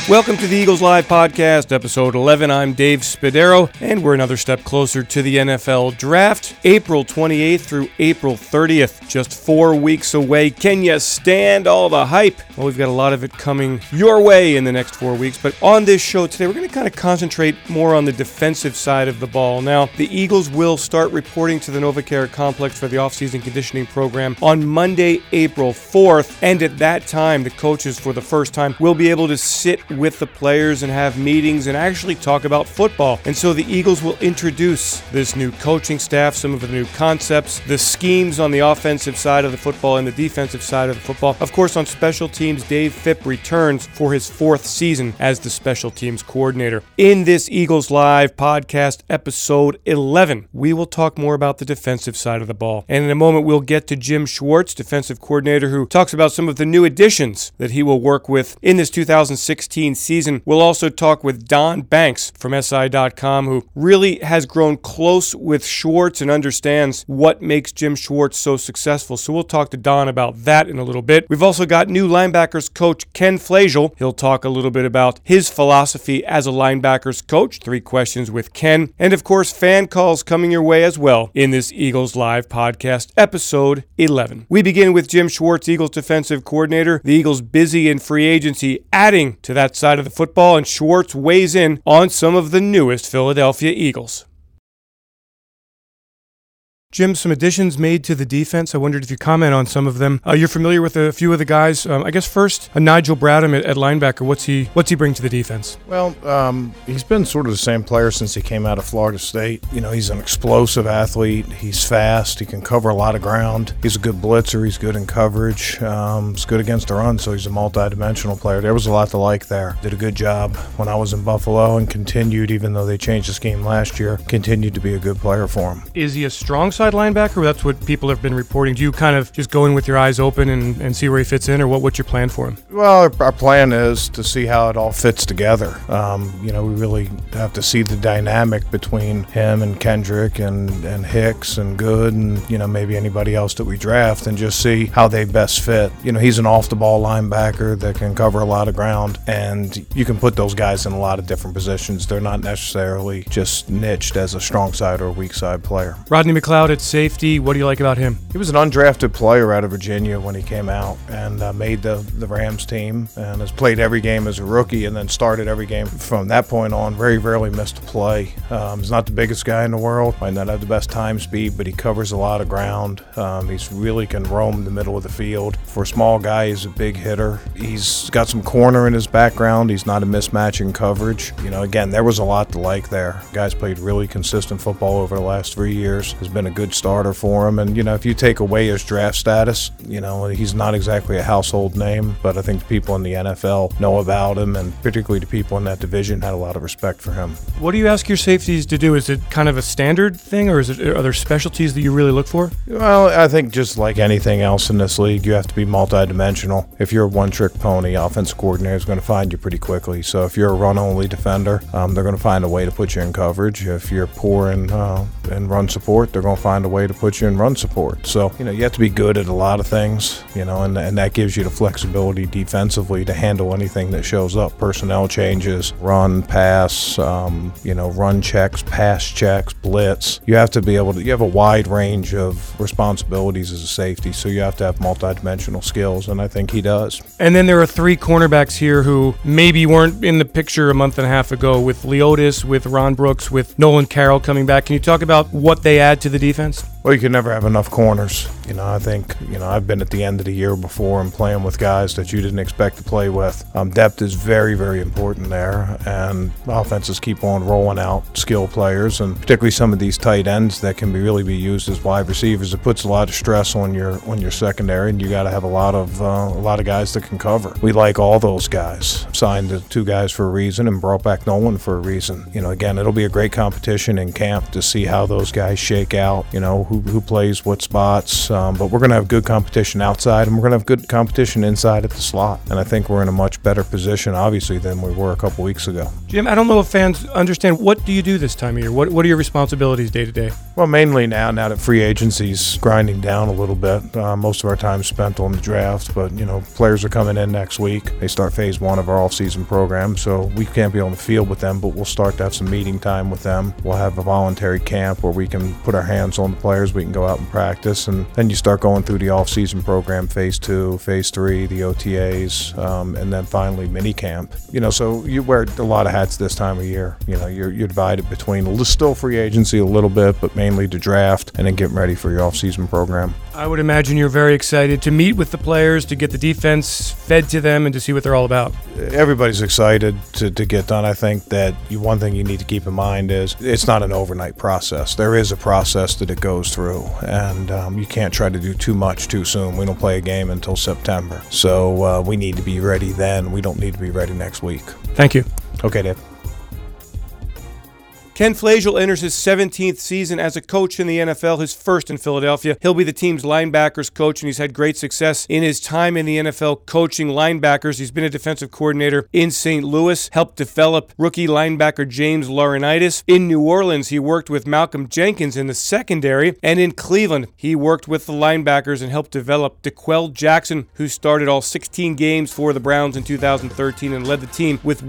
Welcome to the Eagles Live Podcast, episode 11. I'm Dave Spadaro, and we're another step closer to the NFL Draft. April 28th through April 30th, just 4 weeks away. Can you stand all the hype? Well, we've got a lot of it coming your way in the next 4 weeks, but on this show today, we're going to kind of concentrate more on the defensive side of the ball. Now, the Eagles will start reporting to the NovaCare Complex for the offseason conditioning program on Monday, April 4th, and at that time, the coaches, for the first time, will be able to sit with the players and have meetings and actually talk about football. And so the Eagles will introduce this new coaching staff, some of the new concepts, the schemes on the offensive side of the football and the defensive side of the football. Of course, on special teams, Dave Phipp returns for his 4th season as the special teams coordinator. In this Eagles Live podcast, episode 11, we will talk more about the defensive side of the ball. And in a moment, we'll get to Jim Schwartz, defensive coordinator, who talks about some of the new additions that he will work with in this 2016 season. We'll also talk with Don Banks from SI.com, who really has grown close with Schwartz and understands what makes Jim Schwartz so successful. So we'll talk to Don about that in a little bit. We've also got new linebackers coach Ken Flagel. He'll talk a little bit about his philosophy as a linebackers coach. 3 questions with Ken. And of course, fan calls coming your way as well in this Eagles Live podcast, episode 11. We begin with Jim Schwartz, Eagles defensive coordinator. The Eagles busy in free agency, adding to that side of the football, and Schwartz weighs in on some of the newest Philadelphia Eagles. Jim, some additions made to the defense. I wondered if you comment on some of them. You're familiar with a few of the guys. I guess first, Nigel Bradham at linebacker. What's he bring to the defense? Well, he's been sort of the same player since he came out of Florida State. You know, he's an explosive athlete. He's fast. He can cover a lot of ground. He's a good blitzer. He's good in coverage. He's good against the run, so he's a multi-dimensional player. There was a lot to like there. Did a good job when I was in Buffalo and continued, even though they changed the scheme last year, continued to be a good player for him. Is he a strong side linebacker? That's what people have been reporting. Do you kind of just go in with your eyes open and see where he fits in, or what's your plan for him? Well, our plan is to see how it all fits together. We really have to see the dynamic between him and Kendrick and Hicks and Good and, maybe anybody else that we draft, and just see how they best fit. He's an off-the-ball linebacker that can cover a lot of ground, and you can put those guys in a lot of different positions. They're not necessarily just niched as a strong side or a weak side player. Rodney McLeod at safety, what do you like about him? He was an undrafted player out of Virginia when he came out and made the Rams team, and has played every game as a rookie and then started every game from that point on. Very rarely missed a play. He's not the biggest guy in the world, might not have the best time speed, but he covers a lot of ground. He's really can roam the middle of the field. For a small guy, he's a big hitter. He's got some corner in his background. He's not a mismatch in coverage. Again, there was a lot to like there. Guy's played really consistent football over the last 3 years. Has been a good starter for him, and if you take away his draft status, he's not exactly a household name, but I think the people in the NFL know about him, and particularly the people in that division had a lot of respect for him. What do you ask your safeties to do? Is it kind of a standard thing, or are there specialties that you really look for? Well, I think just like anything else in this league, you have to be multi-dimensional. If you're a one-trick pony, offensive coordinator is going to find you pretty quickly. So if you're a run-only defender, they're going to find a way to put you in coverage. If you're poor in run support, they're going to find a way to put you in run support. So, you have to be good at a lot of things, and that gives you the flexibility defensively to handle anything that shows up. Personnel changes, run, pass, run checks, pass checks, blitz. You have to be able to, you have a wide range of responsibilities as a safety, so you have to have multidimensional skills, and I think he does. And then there are 3 cornerbacks here who maybe weren't in the picture a month and a half ago, with Leotis, with Ron Brooks, with Nolan Carroll coming back. Can you talk about what they add to the defense? Well, you can never have enough corners. I think, I've been at the end of the year before and playing with guys that you didn't expect to play with. Depth is very, very important there, and offenses keep on rolling out skill players, and particularly some of these tight ends that can really be used as wide receivers. It puts a lot of stress on your secondary, and you got to have a lot of guys that can cover. We like all those guys. Signed the 2 guys for a reason and brought back Nolan for a reason. Again, it'll be a great competition in camp to see how those guys shake out. Who plays what spots. But we're going to have good competition outside, and we're going to have good competition inside at the slot. And I think we're in a much better position, obviously, than we were a couple weeks ago. Jim, I don't know if fans understand, what do you do this time of year? What are your responsibilities day to day? Well, mainly now that free agency's grinding down a little bit. Most of our time spent on the draft, but, players are coming in next week. They start phase 1 of our off-season program, so we can't be on the field with them, but we'll start to have some meeting time with them. We'll have a voluntary camp where we can put our hands on the players. We can go out and practice, and then you start going through the off-season program, phase 2, phase 3, the OTAs, and then finally mini camp. So you wear a lot of hats this time of year. You're divided between still free agency a little bit, but mainly the draft and then getting ready for your off-season program. I would imagine you're very excited to meet with the players, to get the defense fed to them, and to see what they're all about. Everybody's excited to get done. I think that one thing you need to keep in mind is it's not an overnight process. There is a process that it goes through, and you can't try to do too much too soon. We don't play a game until September, so we need to be ready then. We don't need to be ready next week. Thank you. Okay, Dave. Ken Flagel enters his 17th season as a coach in the NFL, his first in Philadelphia. He'll be the team's linebackers coach, and he's had great success in his time in the NFL coaching linebackers. He's been a defensive coordinator in St. Louis, helped develop rookie linebacker James Laurinaitis. In New Orleans, he worked with Malcolm Jenkins in the secondary, and in Cleveland, he worked with the linebackers and helped develop DeQuell Jackson, who started all 16 games for the Browns in 2013 and led the team with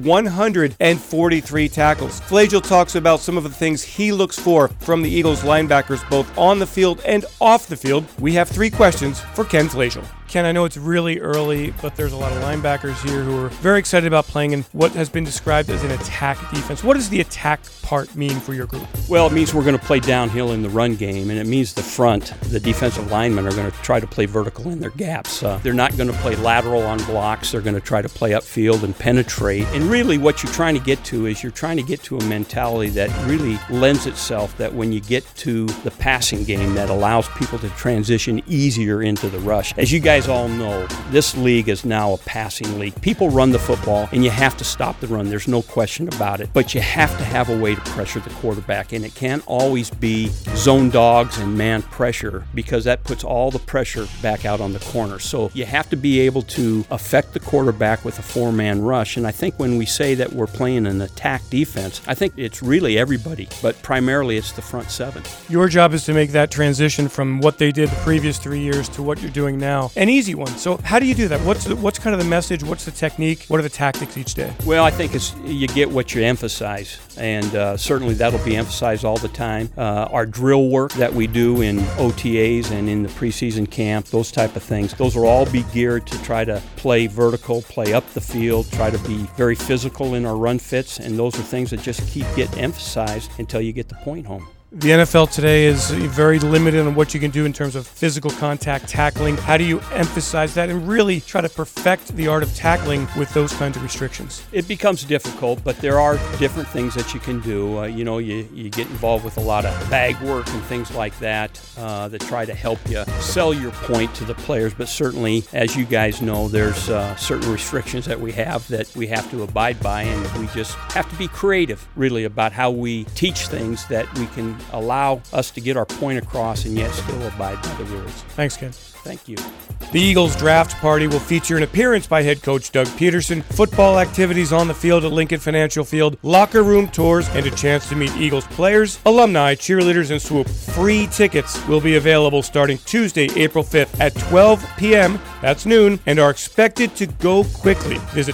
143 tackles. Flagel talks about some of the things he looks for from the Eagles linebackers, both on the field and off the field. We have 3 questions for Ken Flagel. Ken, I know it's really early, but there's a lot of linebackers here who are very excited about playing in what has been described as an attack defense. What does the attack part mean for your group? Well, it means we're going to play downhill in the run game, and it means the front, the defensive linemen, are going to try to play vertical in their gaps. They're not going to play lateral on blocks. They're going to try to play upfield and penetrate. And really what you're trying to get to is you're trying to get to a mentality that really lends itself that when you get to the passing game that allows people to transition easier into the rush. As you guys all know, this league is now a passing league. People run the football, and you have to stop the run. There's no question about it. But you have to have a way to pressure the quarterback, and it can't always be zone dogs and man pressure, because that puts all the pressure back out on the corner. So you have to be able to affect the quarterback with a 4-man rush. And I think when we say that we're playing an attack defense, I think it's really everybody, but primarily it's the front 7. Your job is to make that transition from what they did the previous 3 years to what you're doing now. An easy one. So how do you do that? What's kind of the message? What's the technique? What are the tactics each day? Well, I think you get what you emphasize, and certainly that'll be emphasized all the time. Our drill work that we do in OTAs and in the preseason camp, those type of things, those will all be geared to try to play vertical, play up the field, try to be very physical in our run fits, and those are things that just keep getting emphasized until you get the point home. The NFL today is very limited on what you can do in terms of physical contact, tackling. How do you emphasize that and really try to perfect the art of tackling with those kinds of restrictions? It becomes difficult, but there are different things that you can do. You get involved with a lot of bag work and things like that that try to help you sell your point to the players. But certainly, as you guys know, there's certain restrictions that we have to abide by, and we just have to be creative, really, about how we teach things that we can allow us to get our point across and yet still abide by the rules. Thanks, Ken. Thank you. The Eagles draft party will feature an appearance by head coach Doug Peterson, football activities on the field at Lincoln Financial Field, locker room tours, and a chance to meet Eagles players, alumni, cheerleaders, and swoop. Free tickets will be available starting Tuesday, April 5th at 12 p.m., that's noon, and are expected to go quickly. Visit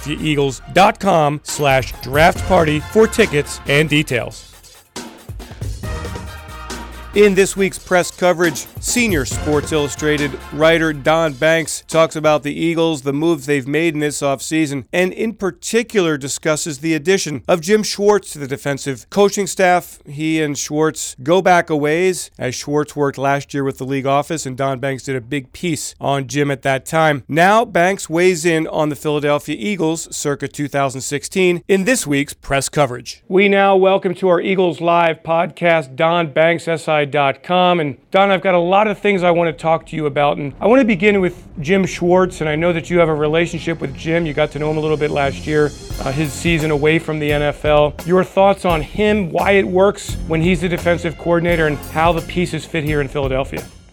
PhiladelphiaEagles.com/draft party for tickets and details. In this week's press coverage, senior Sports Illustrated writer Don Banks talks about the Eagles, the moves they've made in this offseason, and in particular discusses the addition of Jim Schwartz to the defensive coaching staff. He and Schwartz go back a ways, as Schwartz worked last year with the league office, and Don Banks did a big piece on Jim at that time. Now Banks weighs in on the Philadelphia Eagles circa 2016 in this week's press coverage. We now welcome to our Eagles Live podcast Don Banks, SI.com. And Don, I've got a lot of things I want to talk to you about, and I want to begin with Jim Schwartz, and I know that you have a relationship with Jim. You got to know him a little bit last year, his season away from the NFL. Your thoughts on him, why it works when he's the defensive coordinator, and how the pieces fit here in Philadelphia?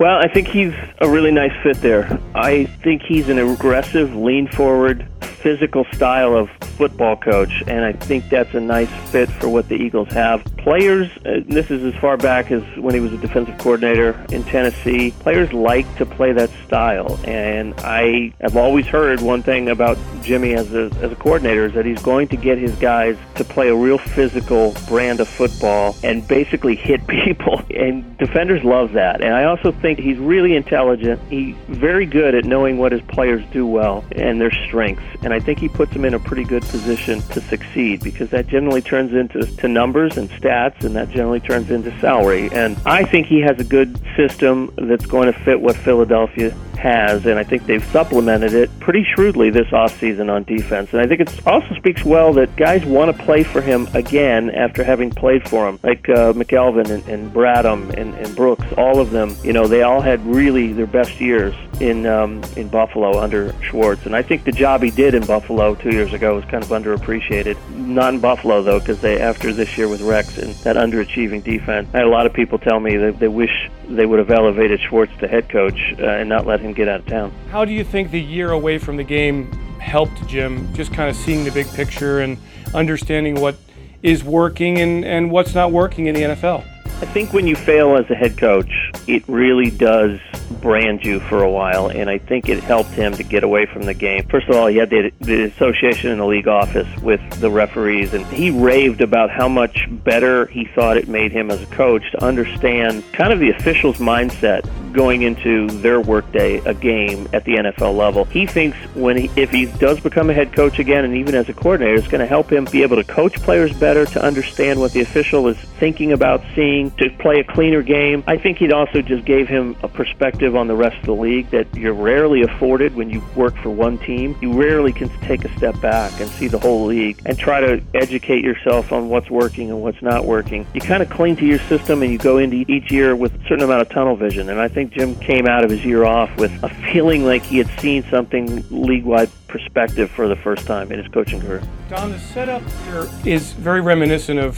Well, I think he's a really nice fit there. I think he's an aggressive, lean-forward, physical style of football coach, and I think that's a nice fit for what the Eagles have. Players, this is as far back as when he was a defensive coordinator in Tennessee, players like to play that style, and I have always heard one thing about Jimmy as a coordinator is that he's going to get his guys to play a real physical brand of football and basically hit people, and defenders love that. And I also think he's really intelligent. He's very good at knowing what his players do well and their strengths, and I think he puts them in a pretty good position to succeed, because that generally turns into numbers and stats, and that generally turns into salary. And I think he has a good system that's going to fit what Philadelphia has, and I think they've supplemented it pretty shrewdly this offseason on defense. And I think it also speaks well that guys want to play for him again after having played for him, like McElvin and Bradham and Brooks. All of them, they all had really their best years in Buffalo under Schwartz. And I think the job he did in Buffalo 2 years ago was kind of underappreciated. Not in Buffalo, though, because after this year with Rex and that underachieving defense, I had a lot of people tell me that they wish they would have elevated Schwartz to head coach and not let him get out of town. How do you think the year away from the game helped Jim, just kind of seeing the big picture and understanding what is working and what's not working in the NFL? I think when you fail as a head coach, it really does brand you for a while, and I think it helped him to get away from the game. First of all, he had the association in the league office with the referees, and he raved about how much better he thought it made him as a coach to understand kind of the officials' mindset going into their workday, a game at the NFL level. He thinks if he does become a head coach again, and even as a coordinator, it's going to help him be able to coach players better, to understand what the official is thinking about seeing, to play a cleaner game. I think it also just gave him a perspective on the rest of the league that you're rarely afforded when you work for one team. You rarely can take a step back and see the whole league and try to educate yourself on what's working and what's not working. You kind of cling to your system, and you go into each year with a certain amount of tunnel vision. And I think Jim came out of his year off with a feeling like he had seen something league-wide perspective for the first time in his coaching career. Don, the setup here is very reminiscent of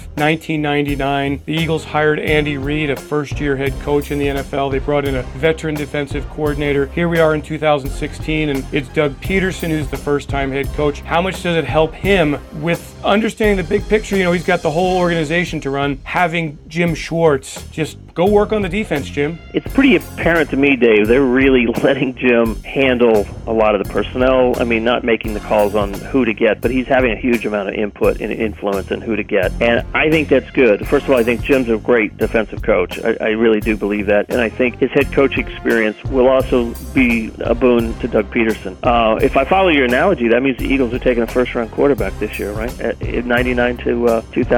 1999. The Eagles hired Andy Reid, a first-year head coach in the NFL. They brought in a veteran defensive coordinator. Here we are in 2016, and it's Doug Peterson who's the first-time head coach. How much does it help him with understanding the big picture? He's got the whole organization to run, having Jim Schwartz just go work on the defense, Jim. It's pretty apparent to me, Dave, they're really letting Jim handle a lot of the personnel. I mean, not making the calls on who to get, but he's having a huge amount of input and influence in who to get. And I think that's good. First of all, I think Jim's a great defensive coach. I really do believe that. And I think his head coach experience will also be a boon to Doug Peterson. If I follow your analogy, that means the Eagles are taking a first-round quarterback this year, right? At 99 to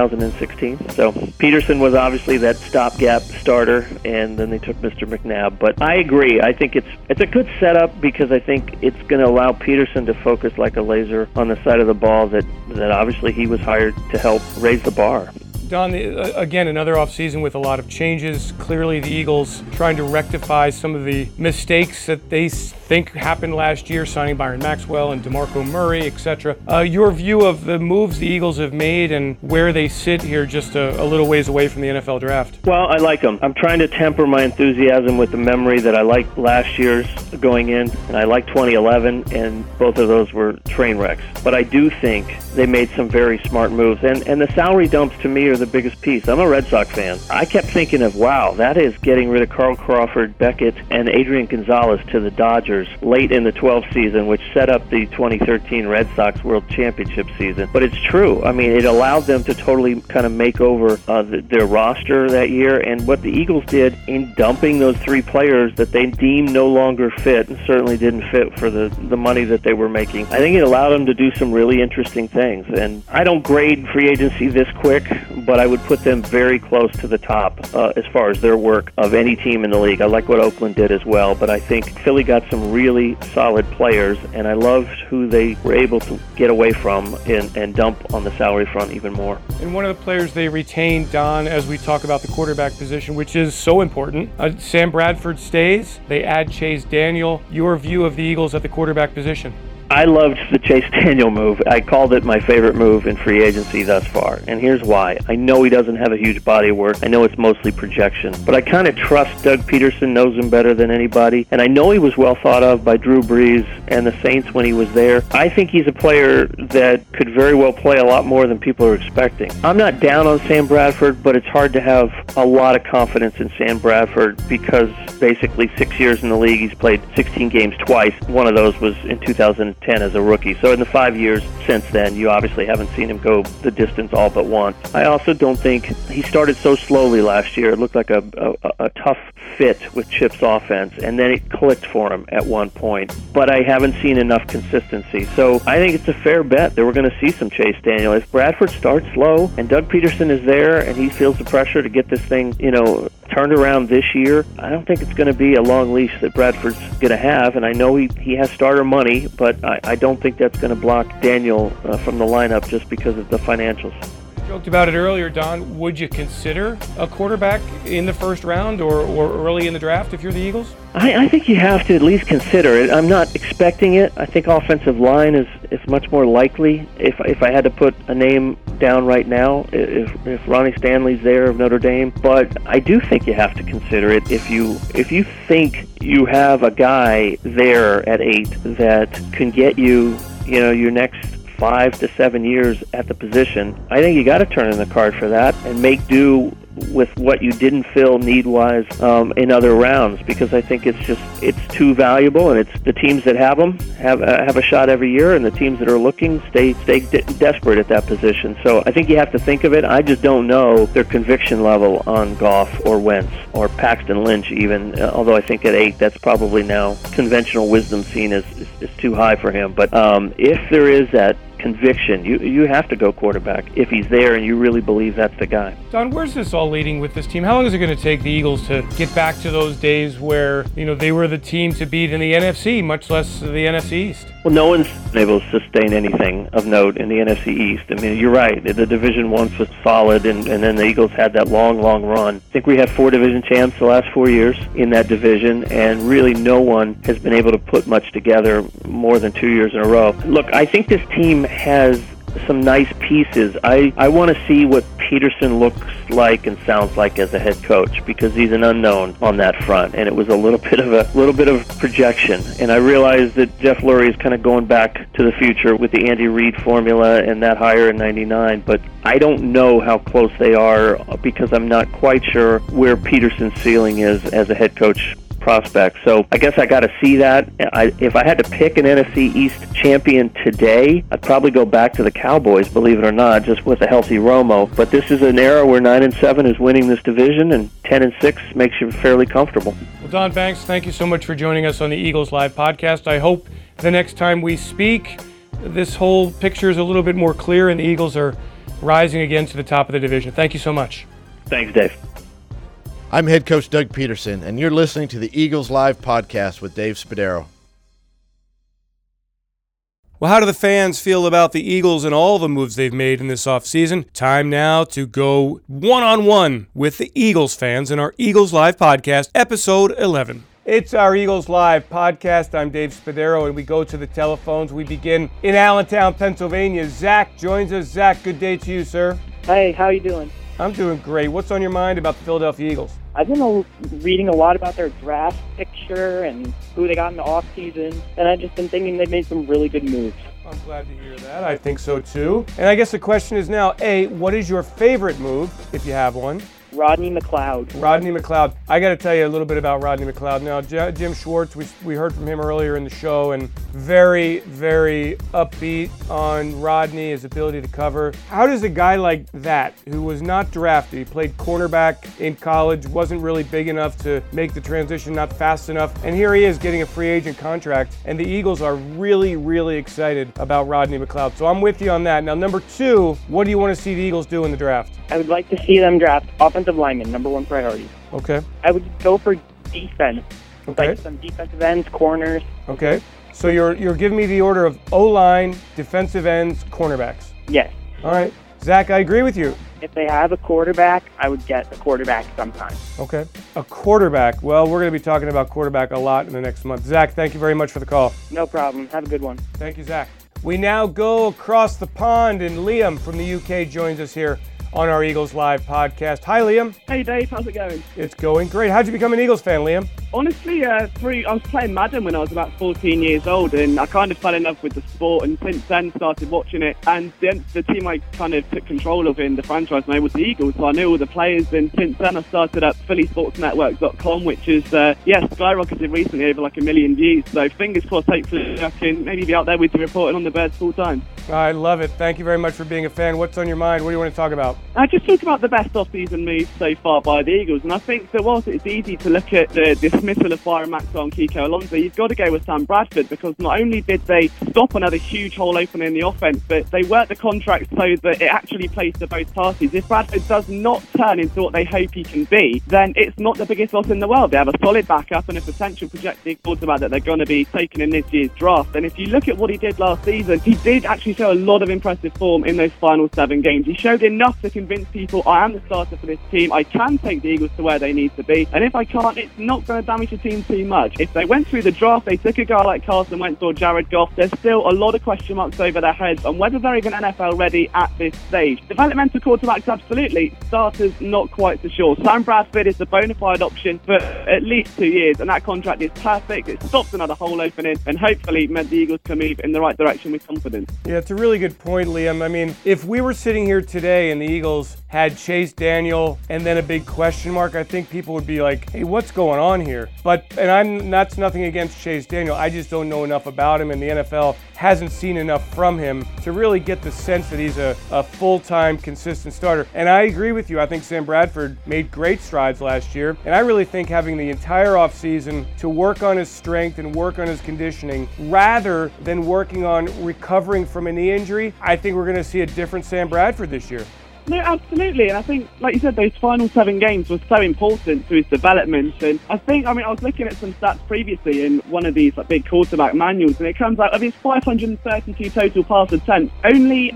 2016. So Peterson was obviously that stopgap starter, and then they took Mr. McNabb. But I agree. I think it's a good setup, because I think it's going to allow Peterson to focus like a laser on the side of the ball that obviously he was hired to help raise the bar. Don, again, another offseason with a lot of changes. Clearly the Eagles trying to rectify some of the mistakes that they think happened last year, signing Byron Maxwell and DeMarco Murray, etc. Your view of the moves the Eagles have made and where they sit here just a little ways away from the NFL draft? Well, I like them. I'm trying to temper my enthusiasm with the memory that I liked last year's going in, and I like 2011, and both of those were train wrecks. But I do think they made some very smart moves, and the salary dumps to me are the biggest piece. I'm a Red Sox fan. I kept thinking of, wow, that is getting rid of Carl Crawford, Beckett, and Adrian Gonzalez to the Dodgers late in the 12th season, which set up the 2013 Red Sox World Championship season. But it's true. I mean, it allowed them to totally kind of make over their roster that year, and what the Eagles did in dumping those three players that they deemed no longer fit, and certainly didn't fit for the money that they were making, I think it allowed them to do some really interesting things. And I don't grade free agency this quick, but I would put them very close to the top as far as their work of any team in the league. I like what Oakland did as well, but I think Philly got some really solid players, and I loved who they were able to get away from and dump on the salary front even more. And one of the players they retained, Don, as we talk about the quarterback position, which is so important, Sam Bradford stays. They add Chase Daniel. Your view of the Eagles at the quarterback position? I loved the Chase Daniel move. I called it my favorite move in free agency thus far, and here's why. I know he doesn't have a huge body of work. I know it's mostly projection, but I kind of trust Doug Peterson knows him better than anybody, and I know he was well thought of by Drew Brees and the Saints when he was there. I think he's a player that could very well play a lot more than people are expecting. I'm not down on Sam Bradford, but it's hard to have a lot of confidence in Sam Bradford because basically 6 years in the league, he's played 16 games twice. One of those was in 2010 as a rookie. So in the 5 years since then, you obviously haven't seen him go the distance all but once. I also don't think he started so slowly last year. It looked like a tough fit with Chip's offense, and then it clicked for him at one point. But I haven't seen enough consistency. So I think it's a fair bet that we're going to see some Chase Daniel. If Bradford starts slow and Doug Peterson is there and he feels the pressure to get this thing, turned around this year, I don't think it's going to be a long leash that Bradford's going to have. And I know he has starter money, but I don't think that's going to block Daniel from the lineup just because of the financials. Joked about it earlier, Don. Would you consider a quarterback in the first round or early in the draft if you're the Eagles? I think you have to at least consider it. I'm not expecting it. I think offensive line is much more likely. If I had to put a name down right now, if Ronnie Stanley's there of Notre Dame, but I do think you have to consider it. If you think you have a guy there at 8 that can get you, your next 5 to 7 years at the position, I think you got to turn in the card for that and make do with what you didn't fill need-wise in other rounds, because I think it's too valuable, and it's the teams that have them have a shot every year, and the teams that are looking stay desperate at that position. So I think you have to think of it. I just don't know their conviction level on Goff or Wentz or Paxton Lynch even, although I think at 8 that's probably now conventional wisdom seen as too high for him. But if there is that conviction, you have to go quarterback if he's there and you really believe that's the guy. Don, where's this all leading with this team? How long is it going to take the Eagles to get back to those days where, they were the team to beat in the NFC, much less the NFC East? Well, no one's been able to sustain anything of note in the NFC East. I mean, you're right. The division once was solid, and then the Eagles had that long run. I think we have 4 division champs the last 4 years in that division, and really no one has been able to put much together more than 2 years in a row. Look, I think this team has some nice pieces. I want to see what Peterson looks like and sounds like as a head coach, because he's an unknown on that front, and it was a little bit of projection. And I realize that Jeff Lurie is kind of going back to the future with the Andy Reid formula and that hire in '99, but I don't know how close they are because I'm not quite sure where Peterson's ceiling is as a head coach prospect. So I guess I got to see that. If I had to pick an NFC East champion today, I'd probably go back to the Cowboys, believe it or not, just with a healthy Romo. But this is an era where 9-7 is winning this division, and 10-6 makes you fairly comfortable. Well, Don Banks, thank you so much for joining us on the Eagles Live podcast. I hope the next time we speak, this whole picture is a little bit more clear and the Eagles are rising again to the top of the division. Thank you so much. Thanks, Dave. I'm head coach Doug Peterson, and you're listening to the Eagles Live podcast with Dave Spadaro. Well, how do the fans feel about the Eagles and all the moves they've made in this offseason? Time now to go one-on-one with the Eagles fans in our Eagles Live podcast, episode 11. It's our Eagles Live podcast. I'm Dave Spadaro, and we go to the telephones. We begin in Allentown, Pennsylvania. Zach joins us. Zach, good day to you, sir. Hey, how you doing? I'm doing great. What's on your mind about the Philadelphia Eagles? I've been reading a lot about their draft picture and who they got in the offseason, and I've just been thinking they've made some really good moves. I'm glad to hear that. I think so too. And I guess the question is now, A, what is your favorite move, if you have one? Rodney McLeod. Rodney McLeod. I got to tell you a little bit about Rodney McLeod. Now, Jim Schwartz, we heard from him earlier in the show, and very, very upbeat on Rodney, his ability to cover. How does a guy like that, who was not drafted, he played cornerback in college, wasn't really big enough to make the transition, not fast enough, and here he is getting a free agent contract, and the Eagles are really, really excited about Rodney McLeod. So I'm with you on that. Now, number 2, what do you want to see the Eagles do in the draft? I would like to see them draft offensive lineman, number 1 priority. Okay. I would go for defense. Okay. Like some defensive ends, corners. Okay. So you're giving me the order of O-line, defensive ends, cornerbacks. Yes. All right. Zach, I agree with you. If they have a quarterback, I would get a quarterback sometime. Okay. A quarterback. Well, we're going to be talking about quarterback a lot in the next month. Zach, thank you very much for the call. No problem. Have a good one. Thank you, Zach. We now go across the pond, and Liam from the UK joins us here on our Eagles Live podcast. Hi, Liam. Hey, Dave. How's it going? It's going great. How'd you become an Eagles fan, Liam? Honestly, I was playing Madden when I was about 14 years old, and I kind of fell in love with the sport, and since then started watching it. And the team I kind of took control of in the franchise name was the Eagles, so I knew all the players. And since then, I started up phillysportsnetwork.com, which is skyrocketed recently, over like 1 million views. So fingers crossed, hopefully I can maybe be out there with you reporting on the Birds full time. I love it. Thank you very much for being a fan. What's on your mind? What do you want to talk about? I just talk about the best off-season moves so far by the Eagles, and I think that whilst it's easy to look at the dismissal of Byron Maxwell and Kiko Alonso, you've got to go with Sam Bradford, because not only did they stop another huge hole opening in the offense, but they worked the contract so that it actually plays to both parties. If Bradford does not turn into what they hope he can be, then it's not the biggest loss in the world. They have a solid backup and a potential projected quarterback that they're going to be taking in this year's draft. And if you look at what he did last season, he did actually show a lot of impressive form in those final 7 games. He showed enough to convince people, I am the starter for this team, I can take the Eagles to where they need to be, and if I can't, it's not going to damage the team too much. If they went through the draft, they took a guy like Carson Wentz or Jared Goff, there's still a lot of question marks over their heads on whether they're even NFL ready at this stage. Developmental quarterbacks, absolutely. Starters, not quite so sure. Sam Bradford is the bona fide option for at least 2 years, and that contract is perfect. It stops another hole opening, and hopefully meant the Eagles can move in the right direction with confidence. Yeah, it's a really good point, Liam. I mean, if we were sitting here today and the Eagles had Chase Daniel and then a big question mark, I think people would be like, hey, what's going on here? That's nothing against Chase Daniel. I just don't know enough about him, and the NFL hasn't seen enough from him to really get the sense that he's a full-time, consistent starter. And I agree with you. I think Sam Bradford made great strides last year, and I really think having the entire offseason to work on his strength and work on his conditioning rather than working on recovering from a knee injury, I think we're going to see a different Sam Bradford this year. No, absolutely. And I think, like you said, those final 7 games were so important to his development. And I was looking at some stats previously in one of these big quarterback manuals, and it comes out of his 532 total pass attempts, only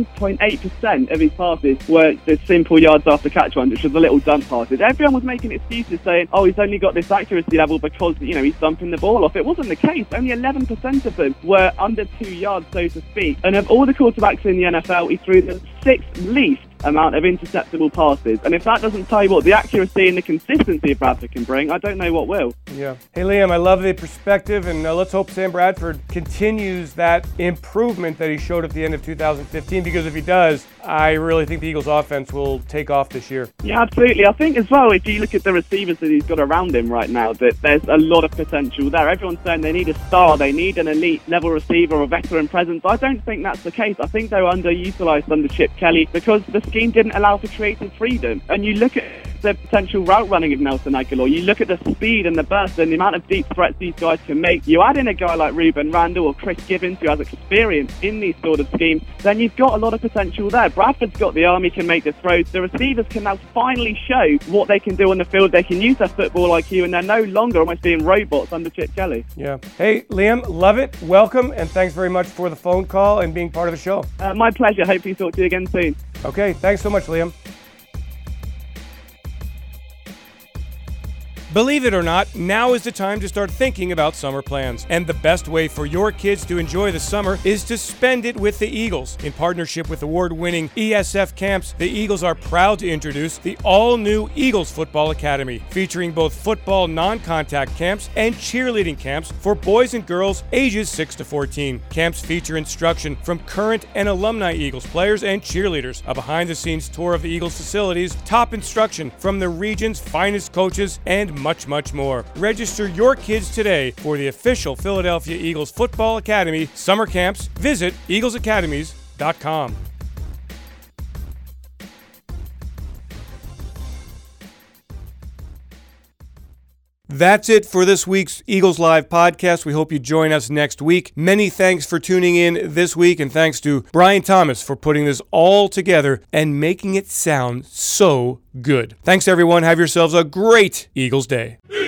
11.8% of his passes were the simple yards after catch ones, which was the little dump passes. Everyone was making excuses saying, oh, he's only got this accuracy level because, he's dumping the ball off. It wasn't the case. Only 11% of them were under 2 yards, so to speak. And of all the quarterbacks in the NFL, he threw the 6th least amount of interceptable passes. And if that doesn't tell you what the accuracy and the consistency of Bradford can bring, I don't know what will. Yeah. Hey, Liam, I love the perspective, and let's hope Sam Bradford continues that improvement that he showed at the end of 2015, because if he does, I really think the Eagles offense will take off this year. Yeah, absolutely. I think as well, if you look at the receivers that he's got around him right now, that there's a lot of potential there. Everyone's saying they need a star, they need an elite level receiver or veteran presence. I don't think that's the case. I think they were underutilized under Chip Kelly because the scheme didn't allow for creative freedom. And you look at the potential route running of Nelson Aguilar, you look at the speed and the burst and the amount of deep threats these guys can make. You add in a guy like Ruben Randall or Chris Gibbons, who has experience in these sort of schemes, then you've got a lot of potential there. Bradford's got the arm, he can make the throws. The receivers can now finally show what they can do on the field. They can use their football IQ, and they're no longer almost being robots under Chip Kelly. Yeah. Hey, Liam, love it. Welcome, and thanks very much for the phone call and being part of the show. My pleasure. Hopefully talk to you again soon. Okay, thanks so much, Liam. Believe it or not, now is the time to start thinking about summer plans. And the best way for your kids to enjoy the summer is to spend it with the Eagles. In partnership with award-winning ESF Camps, the Eagles are proud to introduce the all-new Eagles Football Academy, featuring both football non-contact camps and cheerleading camps for boys and girls ages 6 to 14. Camps feature instruction from current and alumni Eagles players and cheerleaders, a behind-the-scenes tour of the Eagles facilities, top instruction from the region's finest coaches, and much, much more. Register your kids today for the official Philadelphia Eagles Football Academy summer camps. Visit eaglesacademies.com. That's it for this week's Eagles Live podcast. We hope you join us next week. Many thanks for tuning in this week, and thanks to Brian Thomas for putting this all together and making it sound so good. Thanks, everyone. Have yourselves a great Eagles Day.